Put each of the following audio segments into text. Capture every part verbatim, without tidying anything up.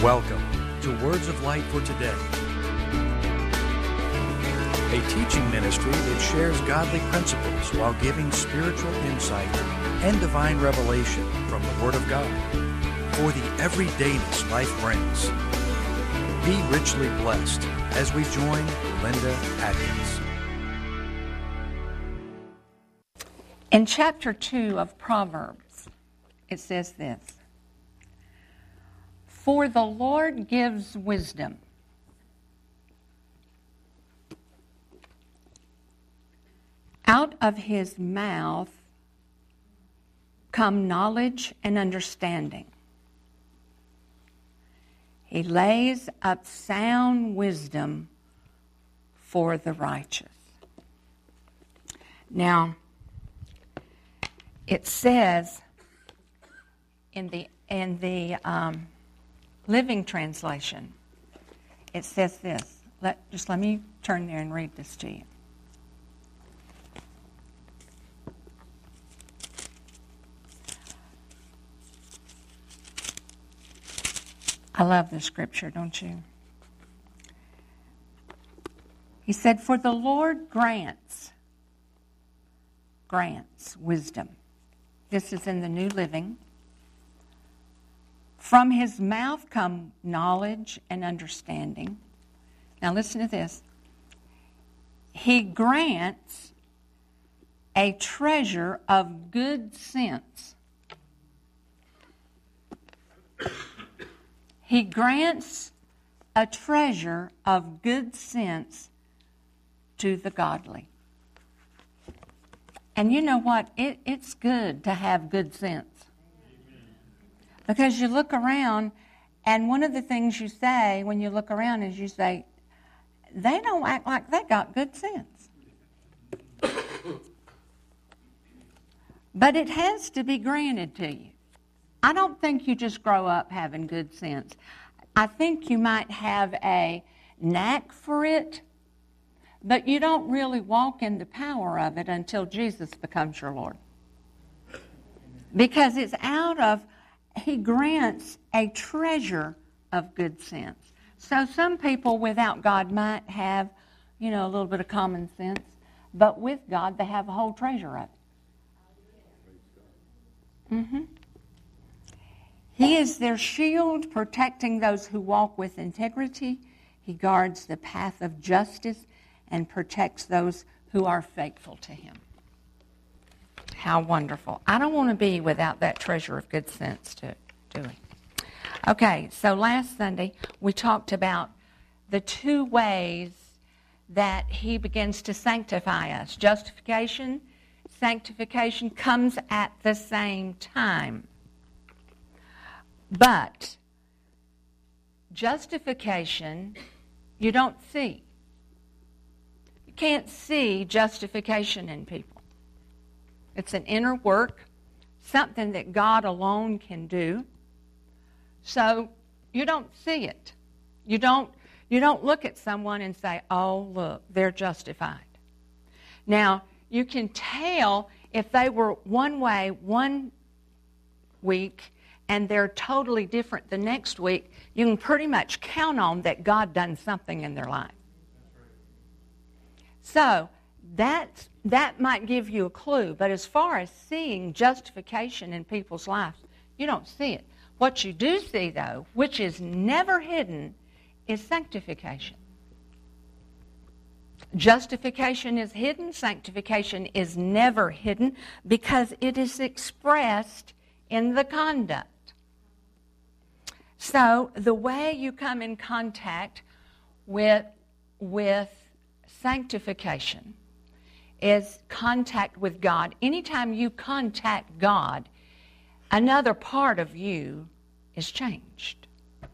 Welcome to Words of Light for Today, a teaching ministry that shares godly principles while giving spiritual insight and divine revelation from the Word of God for the everydayness life brings. Be richly blessed as we join Linda Atkins. In chapter two of Proverbs, it says this: For the Lord gives wisdom. Out of his mouth come knowledge and understanding. He lays up sound wisdom for the righteous. Now, it says in the in the um, Living Translation, it says this. Let just let me turn there and read this to you. I love this scripture, don't you? He said, "For the Lord grants, grants wisdom." This is in the New Living. From his mouth come knowledge and understanding. Now listen to this. He grants a treasure of good sense. He grants a treasure of good sense to the godly. And you know what? It, it's good to have good sense. Because you look around, and one of the things you say when you look around is you say, they don't act like they got good sense. But it has to be granted to you. I don't think you just grow up having good sense. I think you might have a knack for it, but you don't really walk in the power of it until Jesus becomes your Lord. Because it's out of He grants a treasure of good sense. So some people without God might have, you know, a little bit of common sense, but with God they have a whole treasure of it. Mm-hmm. He is their shield, protecting those who walk with integrity. He guards the path of justice and protects those who are faithful to Him. How wonderful. I don't want to be without that treasure of good sense, to do it. Okay, so last Sunday we talked about the two ways that He begins to sanctify us. Justification, sanctification comes at the same time. But justification you don't see. You can't see justification in people. It's an inner work, something that God alone can do. So you don't see it. You don't, you don't look at someone and say, oh, look, they're justified. Now, you can tell if they were one way one week and they're totally different the next week. You can pretty much count on that God done something in their life. So that's That might give you a clue, but as far as seeing justification in people's lives, you don't see it. What you do see, though, which is never hidden, is sanctification. Justification is hidden. Sanctification is never hidden because it is expressed in the conduct. So the way you come in contact with, with sanctification is contact with God. Anytime you contact God, another part of you is changed.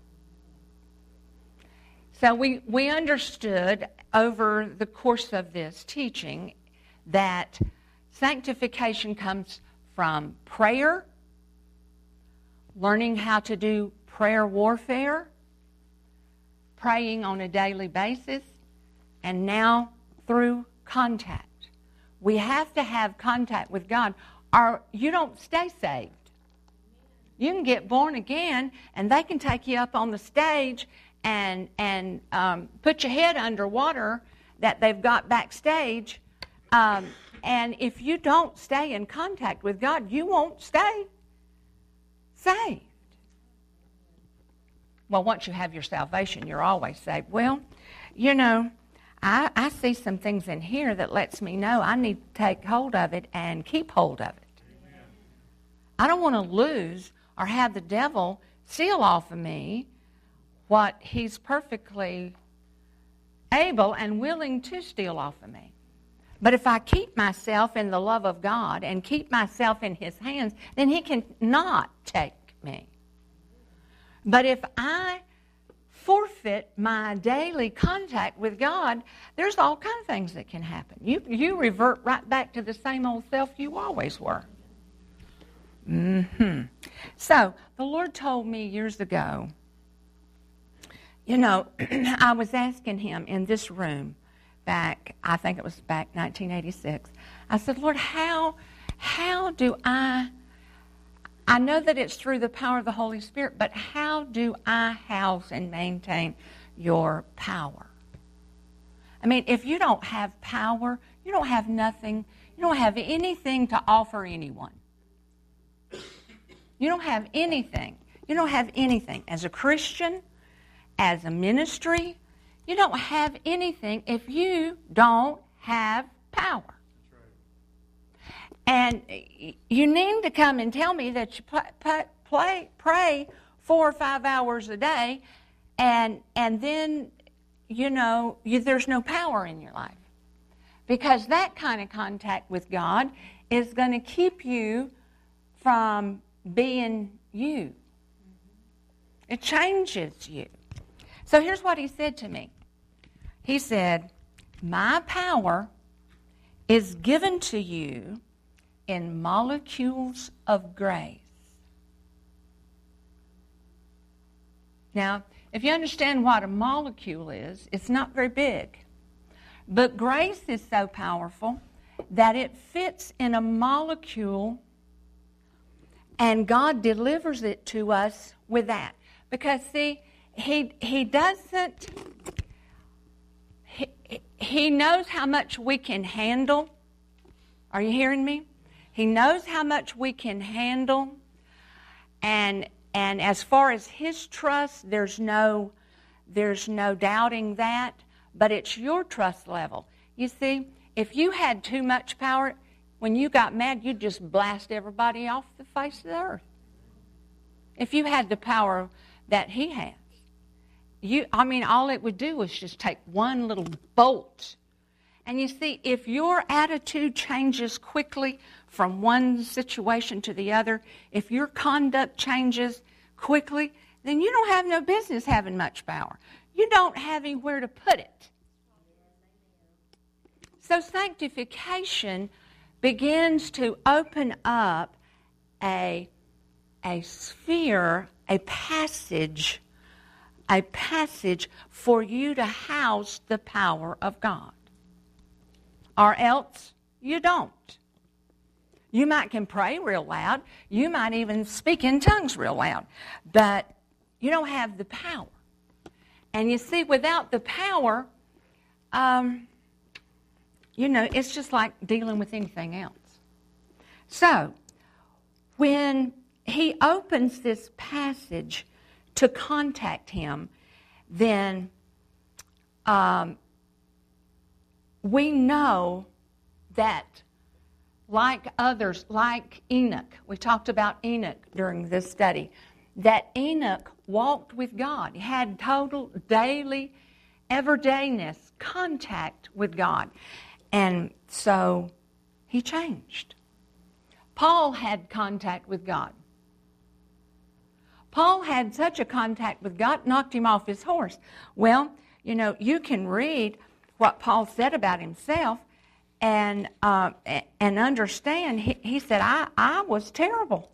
So we, we understood over the course of this teaching that sanctification comes from prayer, learning how to do prayer warfare, praying on a daily basis, and now through contact. We have to have contact with God, or you don't stay saved. You can get born again, and they can take you up on the stage and and um, put your head under water that they've got backstage. Um, and if you don't stay in contact with God, you won't stay saved. Well, once you have your salvation, you're always saved. Well, you know, I, I see some things in here that lets me know I need to take hold of it and keep hold of it. Amen. I don't want to lose or have the devil steal off of me what he's perfectly able and willing to steal off of me. But if I keep myself in the love of God and keep myself in his hands, then he cannot take me. But if I forfeit my daily contact with God, there's all kinds of things that can happen. You you revert right back to the same old self you always were. Mm-hmm. So, the Lord told me years ago, you know, I was asking him in this room back, I think it was back nineteen eighty-six, I said, Lord, how, how do I, I know that it's through the power of the Holy Spirit, but how do I house and maintain your power? I mean, if you don't have power, you don't have nothing, you don't have anything to offer anyone. You don't have anything. You don't have anything. As a Christian, as a ministry, you don't have anything if you don't have power. And you need to come and tell me that you play, play, pray four or five hours a day, and and then, you know, you, there's no power in your life. Because that kind of contact with God is going to keep you from being you. It changes you. So here's what he said to me. He said, my power is given to you in molecules of grace. Now, if you understand what a molecule is, it's not very big. But grace is so powerful that it fits in a molecule, and God delivers it to us with that. Because, see, he, he doesn't... He, he knows how much we can handle. Are you hearing me? He knows how much we can handle. And and as far as his trust, there's no there's no doubting that. But it's your trust level. You see, if you had too much power, when you got mad, you'd just blast everybody off the face of the earth. If you had the power that he has. You, I mean, all it would do was just take one little bolt. And you see, if your attitude changes quickly from one situation to the other, if your conduct changes quickly, then you don't have no business having much power. You don't have anywhere to put it. So sanctification begins to open up a, a sphere, a passage a passage for you to house the power of God. Or else you don't. You might can pray real loud. You might even speak in tongues real loud. But you don't have the power. And you see, without the power, um, you know, it's just like dealing with anything else. So, when he opens this passage to contact him, then um, we know that like others, like Enoch, we talked about Enoch during this study, that Enoch walked with God. He had total daily, everydayness, contact with God. And so he changed. Paul had contact with God. Paul had such a contact with God, knocked him off his horse. Well, you know, you can read what Paul said about himself and uh, and understand. He, he said, I, I was terrible.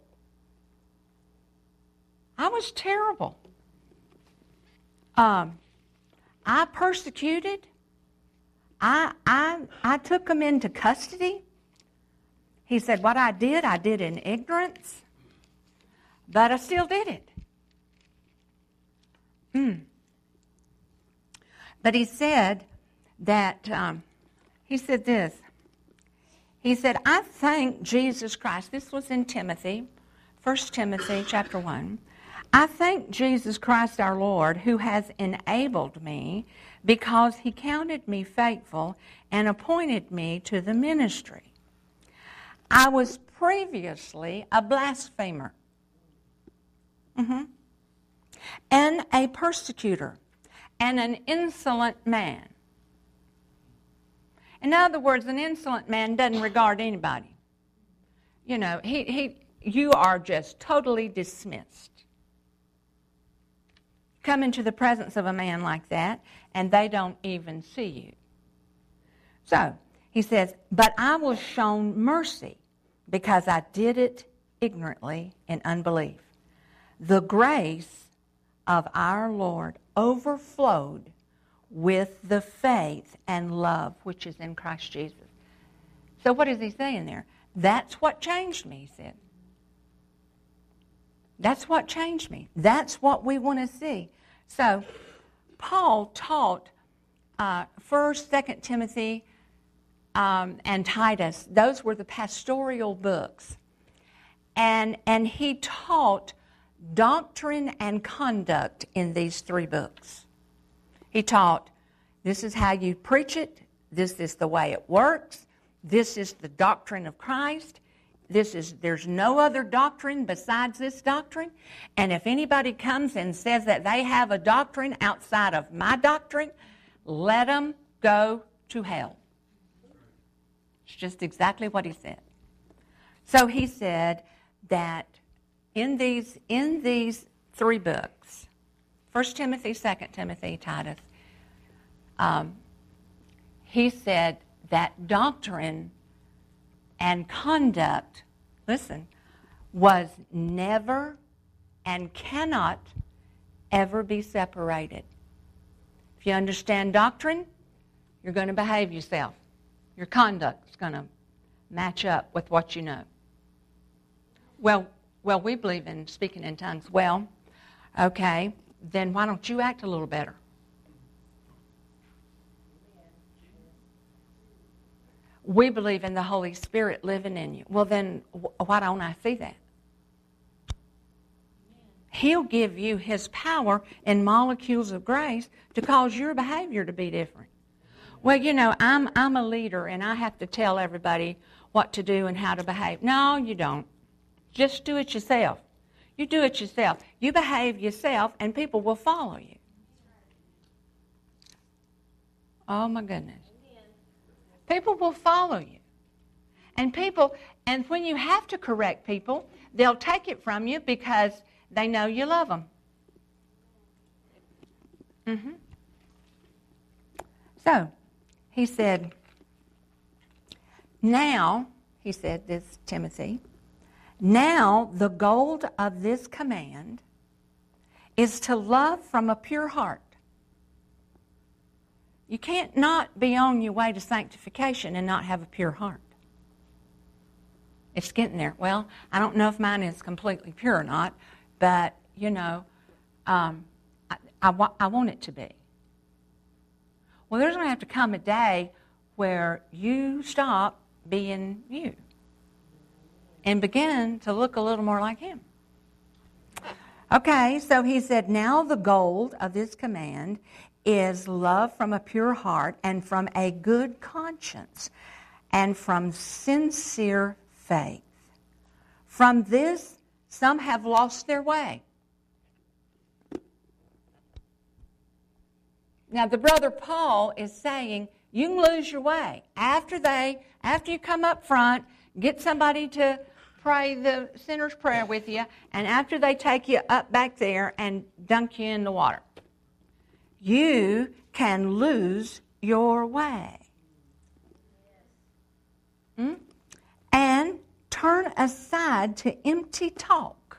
I was terrible. Um, I persecuted. I, I, I took them into custody. He said, what I did, I did in ignorance. But I still did it. Mm. But he said that, um, he said this. He said, I thank Jesus Christ. This was in Timothy, First Timothy chapter one. I thank Jesus Christ our Lord, who has enabled me because he counted me faithful and appointed me to the ministry. I was previously a blasphemer, mm-hmm. and a persecutor, and an insolent man. In other words, an insolent man doesn't regard anybody. You know, he, he, you are just totally dismissed. Come into the presence of a man like that, and they don't even see you. So, he says, but I was shown mercy because I did it ignorantly in unbelief. The grace of our Lord overflowed with the faith and love which is in Christ Jesus. So what is he saying there? That's what changed me, he said. That's what changed me. That's what we want to see. So Paul taught uh, First, Second Timothy, um, and Titus. Those were the pastoral books. And, and he taught doctrine and conduct in these three books. He taught, this is how you preach it, this is the way it works, this is the doctrine of Christ, this is, there's no other doctrine besides this doctrine, and if anybody comes and says that they have a doctrine outside of my doctrine, let them go to hell. It's just exactly what he said. So he said that in these, in these three books, First Timothy, Second Timothy, Titus, um, he said that doctrine and conduct, listen, was never and cannot ever be separated. If you understand doctrine, you're going to behave yourself. Your conduct is going to match up with what you know. Well, well, we believe in speaking in tongues. Well, okay, then why don't you act a little better? We believe in the Holy Spirit living in you. Well, then why don't I see that? He'll give you his power in molecules of grace to cause your behavior to be different. Well, you know, I'm I'm a leader and I have to tell everybody what to do and how to behave. No, you don't. Just do it yourself. You do it yourself. You behave yourself and people will follow you. Oh, my goodness. People will follow you. And people, and when you have to correct people, they'll take it from you because they know you love them. Mm-hmm. So, he said, now, he said this, Timothy, now the goal of this command is to love from a pure heart. You can't not be on your way to sanctification and not have a pure heart. It's getting there. Well, I don't know if mine is completely pure or not, but, you know, um, I, I, wa- I want it to be. Well, there's going to have to come a day where you stop being you and begin to look a little more like him. Okay, so he said, now the goal of this command is love from a pure heart and from a good conscience and from sincere faith. From this, some have lost their way. Now, the brother Paul is saying, you can lose your way. After they, after you come up front, get somebody to pray the sinner's prayer with you, and after they take you up back there and dunk you in the water, you can lose your way. Hmm? And turn aside to empty talk,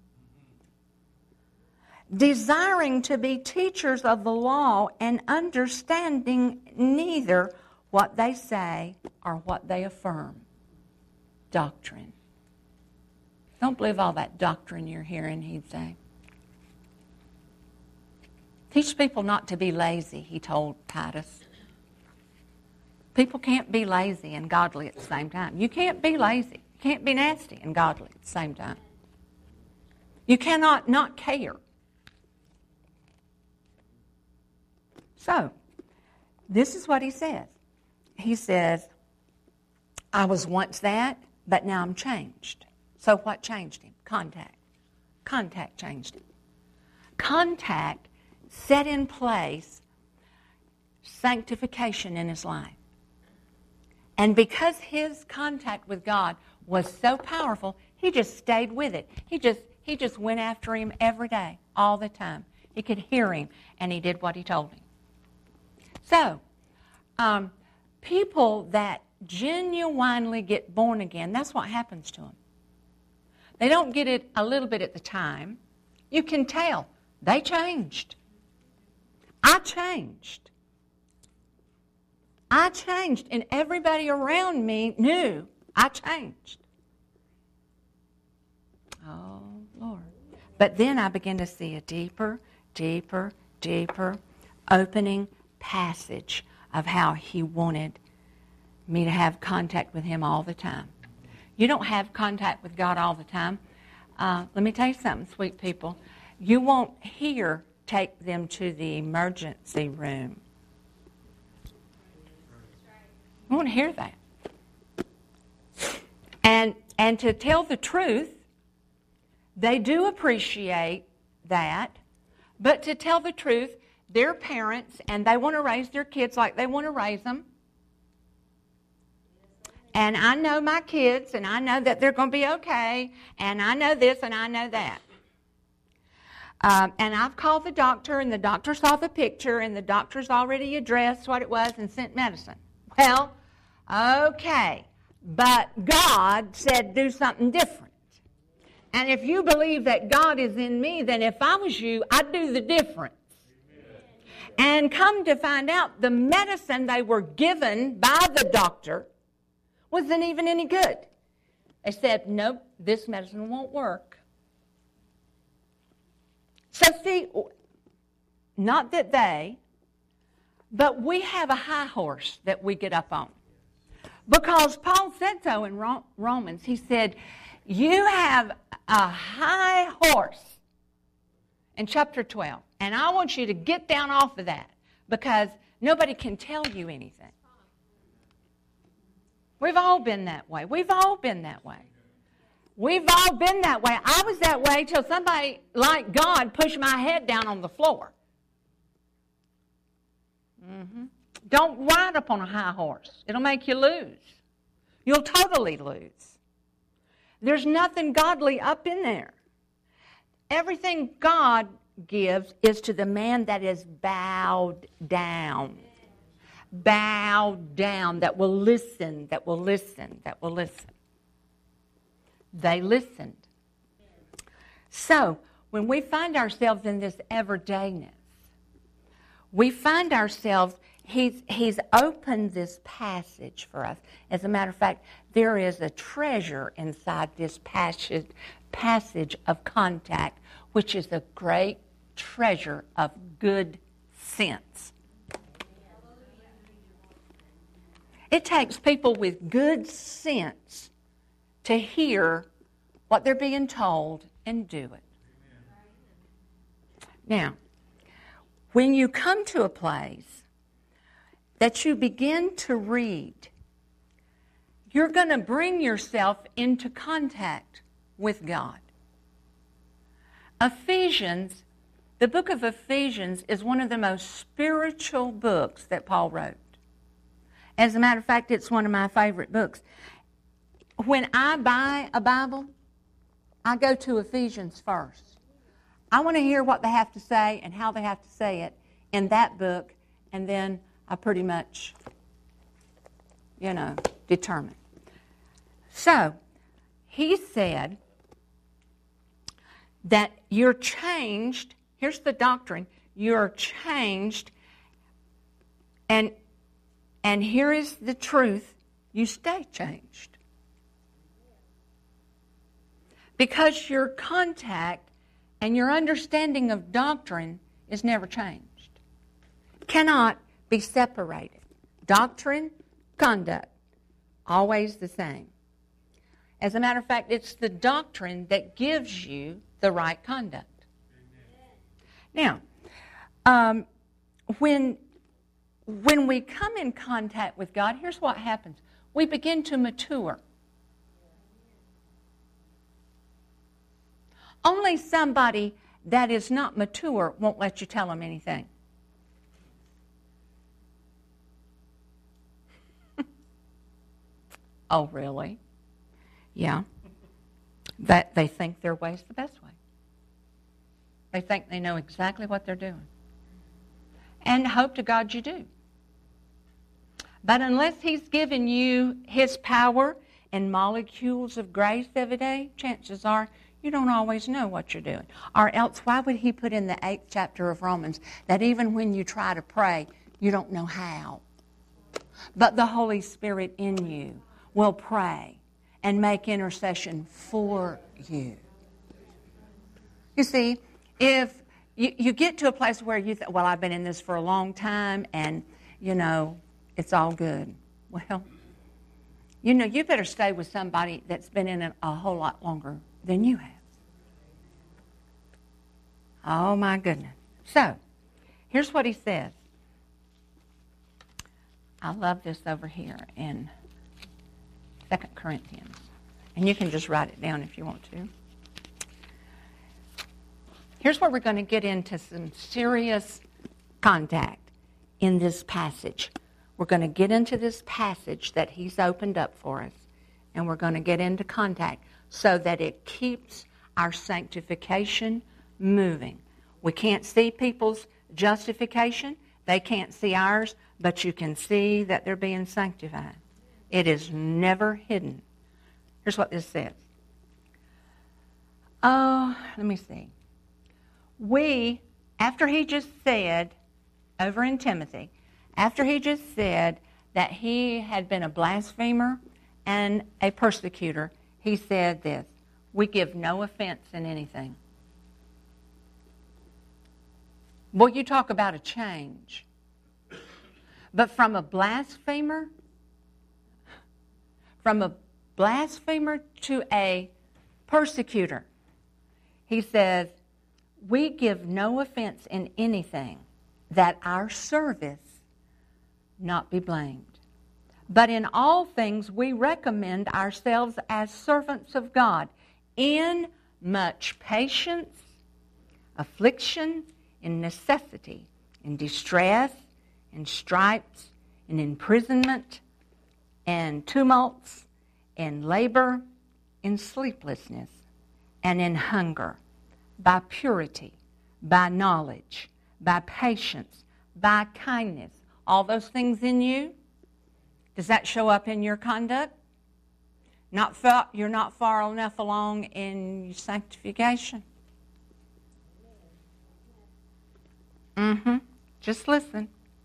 desiring to be teachers of the law and understanding neither what they say or what they affirm. Doctrine. Don't believe all that doctrine you're hearing, he'd say. Teach people not to be lazy, he told Titus. People can't be lazy and godly at the same time. You can't be lazy. You can't be nasty and godly at the same time. You cannot not care. So, this is what he says. He says, I was once that, but now I'm changed. So what changed him? Contact. Contact changed him. Contact set in place sanctification in his life. And because his contact with God was so powerful, he just stayed with it. He just he just went after him every day, all the time. He could hear him, and he did what he told him. So, um, people that genuinely get born again, that's what happens to them. They don't get it a little bit at the time. You can tell. They changed. I changed. I changed, and everybody around me knew I changed. Oh, Lord. But then I began to see a deeper, deeper, deeper opening passage of how he wanted me to have contact with him all the time. You don't have contact with God all the time. Uh, let me tell you something, sweet people. You won't hear, take them to the emergency room. You won't hear that. And, and to tell the truth, they do appreciate that. But to tell the truth, they're parents and they want to raise their kids like they want to raise them. And I know my kids, and I know that they're going to be okay, and I know this and I know that. Um, and I've called the doctor, and the doctor saw the picture, and the doctor's already addressed what it was and sent medicine. Well, okay, but God said do something different. And if you believe that God is in me, then if I was you, I'd do the difference. And come to find out, the medicine they were given by the doctor wasn't even any good. They said, nope, this medicine won't work. So see, not that they, but we have a high horse that we get up on. Because Paul said so in Romans. He said, you have a high horse in chapter twelve. And I want you to get down off of that because nobody can tell you anything. We've all been that way. We've all been that way. We've all been that way. I was that way till somebody like God pushed my head down on the floor. Mm-hmm. Don't ride up on a high horse. It'll make you lose. You'll totally lose. There's nothing godly up in there. Everything God gives is to the man that is bowed down. Bowed down, that will listen, that will listen, that will listen. They listened. So, when we find ourselves in this everydayness, we find ourselves, he's, he's opened this passage for us. As a matter of fact, there is a treasure inside this passage, passage of contact, which is a great treasure of good sense. It takes people with good sense to hear what they're being told and do it. Now, when you come to a place that you begin to read, you're going to bring yourself into contact with God. Ephesians, the book of Ephesians is one of the most spiritual books that Paul wrote. As a matter of fact, it's one of my favorite books. When I buy a Bible, I go to Ephesians first. I want to hear what they have to say and how they have to say it in that book, and then I pretty much, you know, determine. So, he said that you're changed. Here's the doctrine. You're changed, and And here is the truth. You stay changed. because your contact and your understanding of doctrine is never changed. Cannot be separated. Doctrine, conduct, always the same. As a matter of fact, it's the doctrine that gives you the right conduct. Now, um, when, when we come in contact with God, here's what happens. We begin to mature. Only somebody that is not mature won't let you tell them anything. Oh, really? Yeah. That they think their way's the best way. They think they know exactly what they're doing. And hope to God you do. But unless He's given you His power and molecules of grace every day, chances are you don't always know what you're doing. Or else, why would He put in the eighth chapter of Romans that even when you try to pray, you don't know how? But the Holy Spirit in you will pray and make intercession for you. You see, if you, you get to a place where you think, well, I've been in this for a long time and, you know, it's all good. Well, you know, you better stay with somebody that's been in it a whole lot longer than you have. Oh, my goodness. So, here's what he says. I love this over here in Second Corinthians. And you can just write it down if you want to. Here's where we're going to get into some serious contact in this passage. We're going to get into this passage that he's opened up for us, and we're going to get into contact so that it keeps our sanctification moving. We can't see people's justification. They can't see ours, but you can see that they're being sanctified. It is never hidden. Here's what this says. Oh, let me see. We, after he just said, over in Timothy, after he just said that he had been a blasphemer and a persecutor, he said this, we give no offense in anything. Well, you talk about a change. But from a blasphemer, from a blasphemer to a persecutor, he says, we give no offense in anything, that our service not be blamed. But in all things we recommend ourselves as servants of God, in much patience, affliction, in necessity, in distress, in stripes, in imprisonment, and tumults, in labor, in sleeplessness, and in hunger, by purity, by knowledge, by patience, by kindness. All those things in you, does that show up in your conduct? Not far, you're not far enough along in your sanctification. Mm-hmm. Just listen.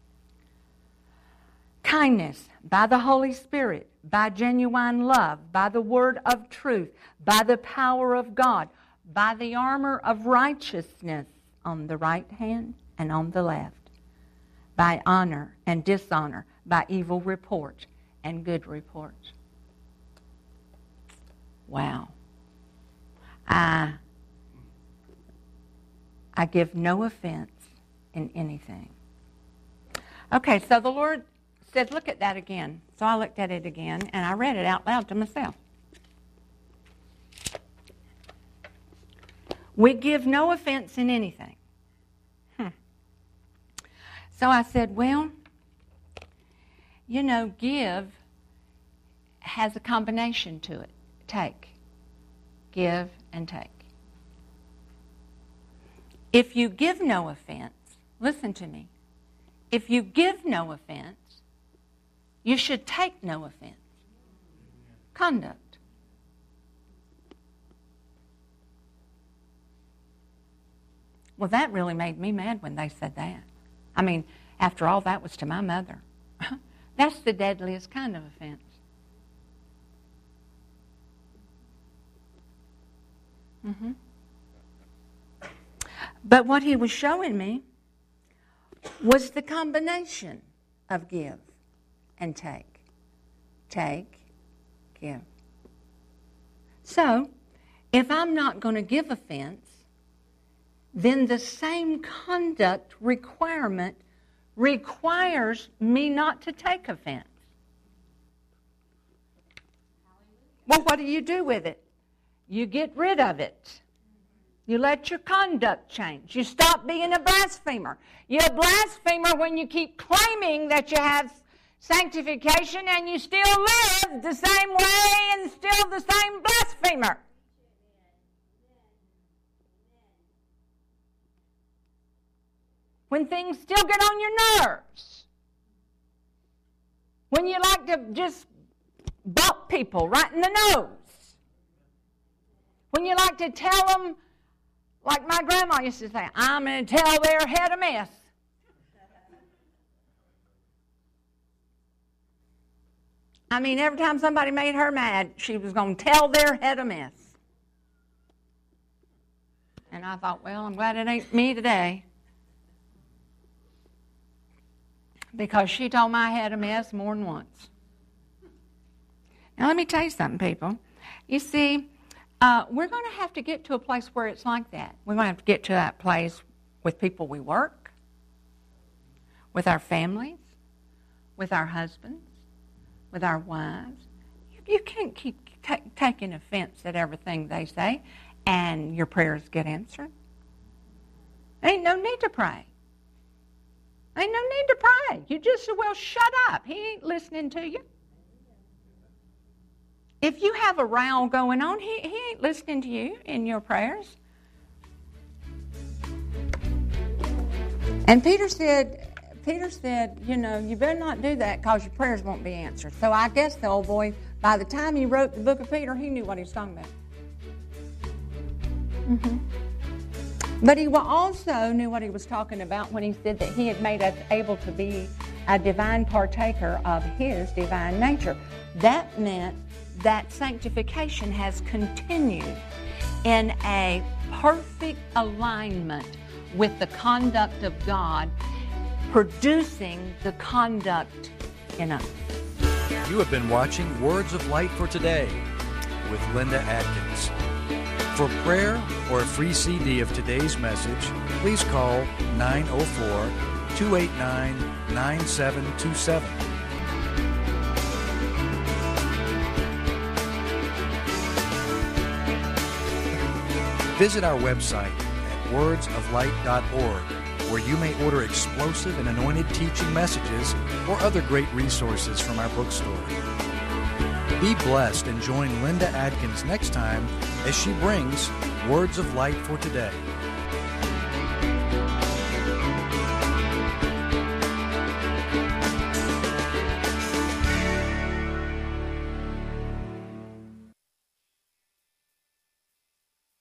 Kindness, by the Holy Spirit, by genuine love, by the word of truth, by the power of God, by the armor of righteousness on the right hand and on the left, by honor and dishonor, by evil report and good report. Wow. I, I give no offense in anything. Okay, so the Lord said, look at that again. So I looked at it again, and I read it out loud to myself. We give no offense in anything. Hmm. So I said, well, you know, give has a combination to it. Take. Give and take. If you give no offense, listen to me. If you give no offense, you should take no offense. Conduct. Well, that really made me mad when they said that. I mean, after all, that was to my mother. That's the deadliest kind of offense. Mm-hmm. But what he was showing me was the combination of give and take. Take, give. So, if I'm not going to give offense, then the same conduct requirement requires me not to take offense. Well, what do you do with it? You get rid of it. You let your conduct change. You stop being a blasphemer. You're a blasphemer when you keep claiming that you have sanctification and you still live the same way and still the same blasphemer. When things still get on your nerves. When you like to just bump people right in the nose. When you like to tell them, like my grandma used to say, I'm going to tell their head a mess. I mean, every time somebody made her mad, she was going to tell their head a mess. And I thought, well, I'm glad it ain't me today. Because she told my head a mess more than once. Now, let me tell you something, people. You see, uh, we're going to have to get to a place where it's like that. We're going to have to get to that place with people we work, with our families, with our husbands, with our wives. You, you can't keep t- taking offense at everything they say and your prayers get answered. There ain't no need to pray. Ain't no need to pray. You just well shut up. He ain't listening to you. If you have a row going on, he, he ain't listening to you in your prayers. And Peter said, Peter said, you know, you better not do that because your prayers won't be answered. So I guess the old boy, by the time he wrote the book of Peter, he knew what he was talking about. Mm-hmm. But he also knew what he was talking about when he said that he had made us able to be a divine partaker of his divine nature. That meant that sanctification has continued in a perfect alignment with the conduct of God, producing the conduct in us. You have been watching Words of Light for Today with Linda Adkins. For prayer or a free C D of today's message, please call nine oh four, two eight nine, nine seven two seven. Visit our website at words of light dot org, where you may order explosive and anointed teaching messages or other great resources from our bookstore. Be blessed and join Linda Adkins next time as she brings Words of Light for Today.